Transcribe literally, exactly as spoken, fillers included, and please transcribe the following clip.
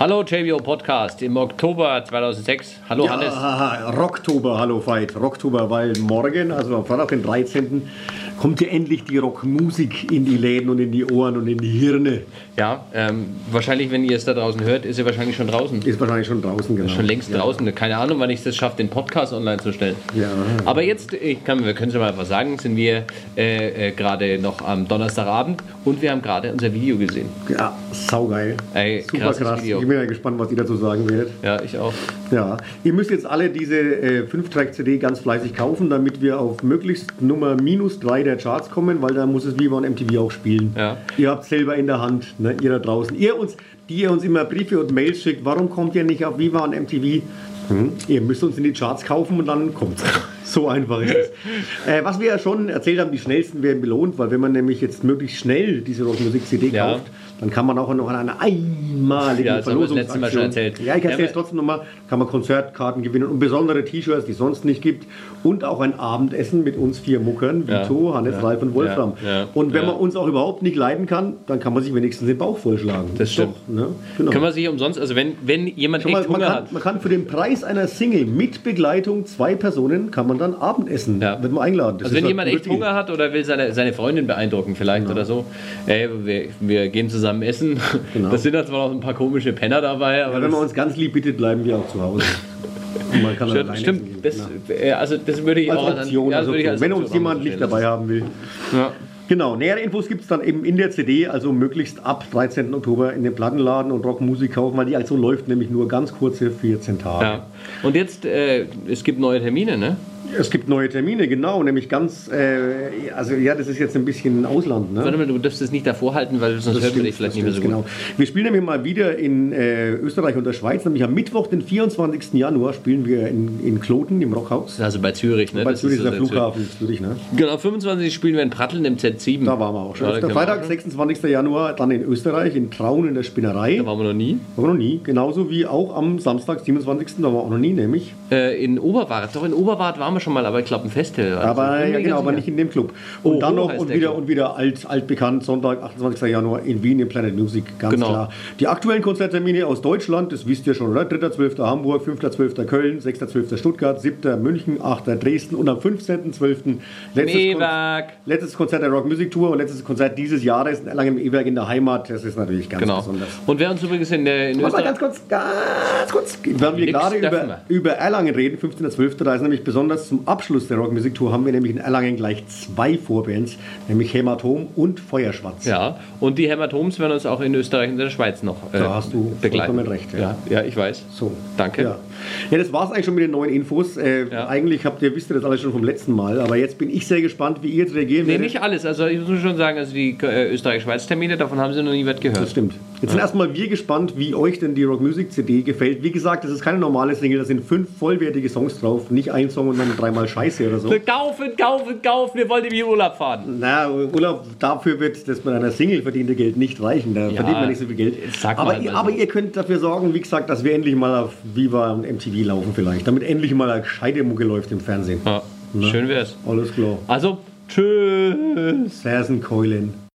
Hallo J B O Podcast im Oktober zweitausendsechs. Hallo ja, Hannes. Rocktober, hallo Veit. Rocktober, weil morgen, also am Freitag, den dreizehnten kommt ja endlich die Rockmusik in die Läden und in die Ohren und in die Hirne. Ja, ähm, wahrscheinlich, wenn ihr es da draußen hört, ist er wahrscheinlich schon draußen. Ist wahrscheinlich schon draußen, genau. Ist schon längst ja. draußen. Keine Ahnung, wann ich es schaffe, den Podcast online zu stellen. Ja. Aber jetzt, ich kann, wir können es mal was sagen, sind wir äh, äh, gerade noch am Donnerstagabend und wir haben gerade unser Video gesehen. Ja, saugeil. Ey, super krass. Video. Ich bin ja gespannt, was ihr dazu sagen werdet. Ja, ich auch. Ja, ihr müsst jetzt alle diese äh, fünf Track C D ganz fleißig kaufen, damit wir auf möglichst Nummer minus drei der Charts kommen, weil da muss es Viva und M T V auch spielen. Ja. Ihr habt selber in der Hand, ne, ihr da draußen. Ihr uns, die ihr uns immer Briefe und Mails schickt, warum kommt ihr nicht auf Viva und M T V? Hm. Ihr müsst uns in die Charts kaufen und dann kommt's. So einfach ist es. Äh, was wir ja schon erzählt haben, die schnellsten werden belohnt, weil wenn man nämlich jetzt möglichst schnell diese Rockmusik-C D Ja. kauft, dann kann man auch noch an einer einmaligen Ja, das haben wir das letzte Mal schon Verlosungsaktion. erzählt. Ja, ich erzähle Ja, es trotzdem nochmal. Kann man Konzertkarten gewinnen und besondere T-Shirts, die es sonst nicht gibt. Und auch ein Abendessen mit uns vier Muckern, Vito, Ja. Hannes, Ja. Ralf und Wolfram. Ja. Ja. Und wenn Ja. man uns auch überhaupt nicht leiden kann, dann kann man sich wenigstens den Bauch vollschlagen. Das stimmt. Doch, ne? Genau. Können wir sich umsonst, also wenn, wenn jemand Schau mal, echt man, Hunger kann, hat. man kann für den Preis einer Single mit Begleitung zwei Personen kann man dann Abendessen. Ja. Wird man eingeladen. Das Also ist wenn halt jemand echt lustig. Hunger hat oder will seine, seine Freundin beeindrucken vielleicht oder so, ey, wir, wir gehen zusammen essen. Genau. Da sind da zwar noch ein paar komische Penner dabei, aber Ja, wenn man das, uns ganz lieb bittet, bleiben wir auch zu Hause. Und man kann dann stimmt, alleine stimmt essen gehen. das, Ja. äh, also das würde ich Als auch Option, ja, das also würde ich als wenn Option uns jemand auch nicht stellen. dabei haben will. Ja. Genau, nähere Infos gibt es dann eben in der C D, also möglichst ab dreizehnten Oktober in den Plattenladen und Rockmusik kaufen, weil die Aktion läuft nämlich nur ganz kurze vierzehn Tage. Ja. Und jetzt, äh, es gibt neue Termine, ne? Es gibt neue Termine, genau, nämlich ganz, äh, also ja, das ist jetzt ein bisschen Ausland, ne? Warte mal, du darfst es nicht davor halten, weil sonst Das hört man stimmt, dich vielleicht das nicht mehr so stimmt, gut. genau. Wir spielen nämlich mal wieder in äh, Österreich und der Schweiz, nämlich am Mittwoch, den vierundzwanzigsten Januar, spielen wir in, in Kloten, im Rockhaus. Also bei Zürich, ne? Bei Das Zürich ist der also Flughafen, Zürich, ne? Genau, fünfundzwanzig spielen wir in Pratteln im Z sieben. Da waren wir auch schon. Ja, da der können wir Freitag, auch schon. sechsundzwanzigsten Januar, dann in Österreich, in Traun in der Spinnerei. Da waren wir noch nie. Waren wir noch nie. Genauso wie auch am Samstag, siebenundzwanzigsten Da waren wir auch noch nie, nämlich. Äh, in Oberwart, doch in Oberwart waren wir schon mal, aber ich glaube ein Festival. Also, Aber bin mir ja, genau, ganz aber sicher. nicht in dem Club. Und Oh, dann oh, noch heißt und der wieder Club. und wieder alt, altbekannt, Sonntag, achtundzwanzigsten Januar in Wien im Planet Music, ganz Genau. klar. Die aktuellen Konzerttermine aus Deutschland, das wisst ihr schon, oder? dritter zwölfter Hamburg, fünfter zwölfter Köln, sechster zwölfter Stuttgart, siebter München, achter Dresden und am fünfzehnten zwölften letztes, Kon E-Werk. letztes Konzert der Rock Music Tour und letztes Konzert dieses Jahres in Erlangen im E-Werk in der Heimat. Das ist natürlich ganz Genau. besonders. Und wer uns übrigens in, der, in Warte mal Österreich... ganz kurz, ganz kurz. Wenn wir Nix gerade dürfen über, über Erlangen reden, fünfzehnten zwölften Da ist nämlich besonders zum Abschluss der Rockmusiktour haben wir nämlich in Erlangen gleich zwei Vorbands, nämlich Hämatom und Feuerschwarz. Ja, und die Hämatoms werden uns auch in Österreich und der Schweiz noch äh, Da hast du begleiten. vollkommen recht, ja. Ja, ja, ich weiß. So. Danke. Ja, ja das war es eigentlich schon mit den neuen Infos. Äh, Ja. Eigentlich habt ihr, wisst ihr das alles schon vom letzten Mal, aber jetzt bin ich sehr gespannt, wie ihr jetzt reagieren Nee, werdet. nicht alles. Also ich muss schon sagen, also die äh, Österreich-Schweiz-Termine, davon haben sie noch nie was Das gehört. stimmt. Jetzt sind erstmal wir gespannt, wie euch denn die Rock Music C D gefällt. Wie gesagt, das ist keine normale Single, da sind fünf vollwertige Songs drauf, nicht ein Song und dann dreimal Scheiße oder so. Kaufen, kaufen, kaufen, wir wollen in Urlaub fahren. Na, Urlaub, dafür wird das mit einer Single verdiente Geld nicht reichen. Da Ja, verdient man nicht so viel Geld. sag mal Aber, halt ihr, mal so. aber ihr könnt dafür sorgen, wie gesagt, dass wir endlich mal auf Viva und M T V laufen vielleicht. Damit endlich mal eine gescheite Mucke läuft im Fernsehen. Ja, Ne? schön wär's. Alles klar. Also, tschüss. Fersenkeulen.